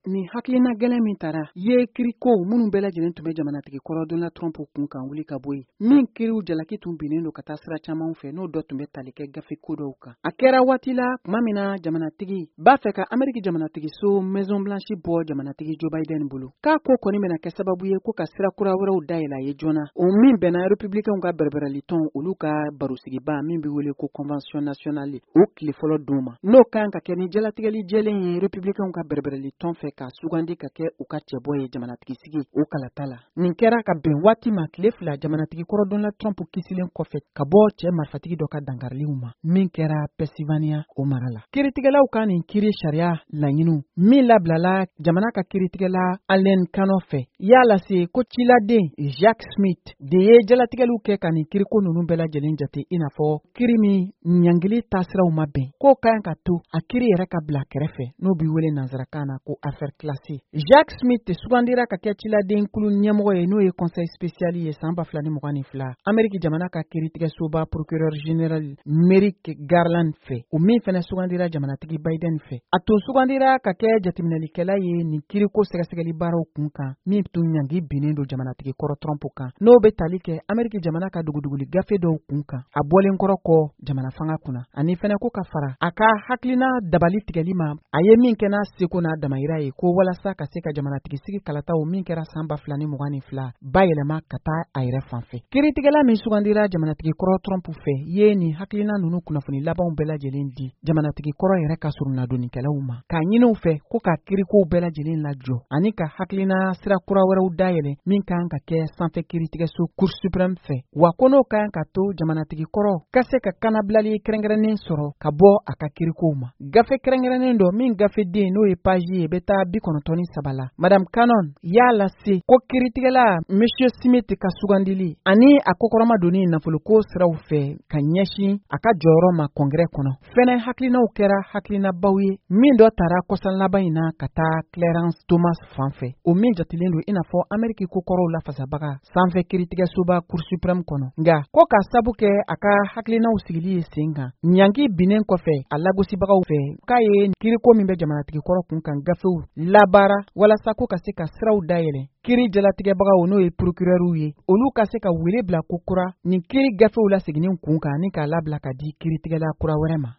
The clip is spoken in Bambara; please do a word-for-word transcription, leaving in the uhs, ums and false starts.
ni hakilina gɛlɛn min tara ye kiriko minnu bɛɛ lajɛlen tun bɛ jamanatigi kɔrɔ Donald Trump kun kan wuli ka bɔ yen. Min kiriw jalaki tun binnen don ka taa sira caman fɛ n'o dɔ tun bɛ tali kɛ gafe ko dɔw kan. A kɛra waati la tuma min na jamanatigi b'a fɛ ka Ameriki jamanatigi so Maison Blanche bɔ jamanatigi Joe Biden bolo. K'a ko kɔni bɛna kɛ sababu ye ko ka sira kura wɛrɛw dayɛlɛ a ye joona. O min bɛnna républicains ka bɛrɛbɛrɛli tɔn olu ka barosigibaa min bɛ wele ko Convention nationale o tile fɔlɔ don ma. N'o kan ka kɛ ni jalatigɛli jɛlen ye républicains ka bɛrɛbɛrɛli tɔn fɛ ka sugandi ka kɛ u ka cɛbɔ ye jamanatigi sigi o kalata la. Nin kɛra ka bɛn waati ma tile fila jamanatigi kɔrɔ Donald Trump kisilen kɔfɛ ka bɔ cɛ marifatigi dɔ ka dankariliw ma min kɛra Pennsylvania o mara la. Kiritigɛlaw ka nin kiri sariya laɲiniw min labilala jamana ka kiritigɛla Allen Kano fɛ y'a lase ko ciladen Jack Smith de ye jalatigɛliw kɛ ka nin kiriko ninnu bɛɛ lajɛlen jate i n'a fɔ kiri min ɲangili taasiraw ma bɛn k'o ka kan ka to a kiri yɛrɛ ka bila kɛrɛfɛ n'o b'i wele nanzarakan na ko affaire classée. Jack Smith sugandira ka kɛ ciladen kulu ɲɛmɔgɔ ye n'o ye conseil spécial ye san ba fila ni mugan ni fila Ameriki jamana ka kiritigɛsoba procureur général Merrick Garland fɛ o min fɛnɛ sugandira jamanatigi Biden fɛ. A tun sugandira ka kɛ jateminɛlikɛla ye nin kiriko sɛgɛsɛgɛli baaraw kun kan min tun ɲangi binnen don jamanatigi kɔrɔ Trump kan n'o bɛ tali kɛ Ameriki jamana ka duguduguli gafe dɔw kun kan a bɔlen kɔrɔ kɔ jamana fanga kunna ani fɛnɛ ko ka fara a ka hakilina dabali tigɛli ma a ye min kɛ n'a seko n'a damayira ye ko walasa ka se ka jamanatigi sigi kalataw min kɛra san ba fila ni mugan ni fila ba yɛlɛma ka taa a yɛrɛ fanfɛ. Kiritigɛla min sugandira jamanatigi kɔrɔ Trump fɛ ye nin hakilina ninnu kunnafoni labanw bɛɛ lajɛlen di jamanatigi kɔrɔ yɛrɛ ka surunnadonikɛlaw ma k'a ɲiniw fɛ ko ka kirikow bɛɛ lajɛlen lajɔ ani ka hakilina sira kura wɛrɛw dayɛlɛ min kan ka kɛ sanfɛ kiritigɛso Cour suprême fɛ wa ko n'o kan ka to jamanatigi kɔrɔ ka se ka kanabilali kɛrɛnkɛrɛnnen sɔrɔ ka bɔ a ka kirikow ma. Gafe kɛrɛnkɛrɛnnen dɔ min gafe den n'o ye paji ye bɛ taa bi kɔnɔntɔn ni saba la Madame Cannon y'a lase ko kiritigɛla Monsieur Smith ka sugandili ani a kokɔrɔma donni nafoloko siraw fɛ ka ɲɛsin a ka jɔyɔrɔ ma kɔngrɛ kɔnɔ. Fɛnɛ hakilinaw kɛra hakilinabaw ye min dɔ tara kɔsan laban in na ka taa Clarence Thomas fanfɛ o min jatilen don i n'a fɔ Ameriki kokɔrɔw lafasabaga sanfɛ kiritigɛsoba Cour suprême kɔnɔ nka ko ka sabu kɛ a ka hakilinaw sigili ye sen kan ɲangi binnen kɔfɛ a lagosibagaw fɛ k'a ye kiriko min bɛ jamanatigi kɔrɔ kun kan gafew labaara walasa ko ka se ka siraw dayɛlɛ kiri jalatigɛbagaw n'o ye procureur ye olu ka se ka wele bila ko kura nin kiri gafew la seginnin kun kan ni k'a labila ka di kiritigɛla kura wɛrɛ ma.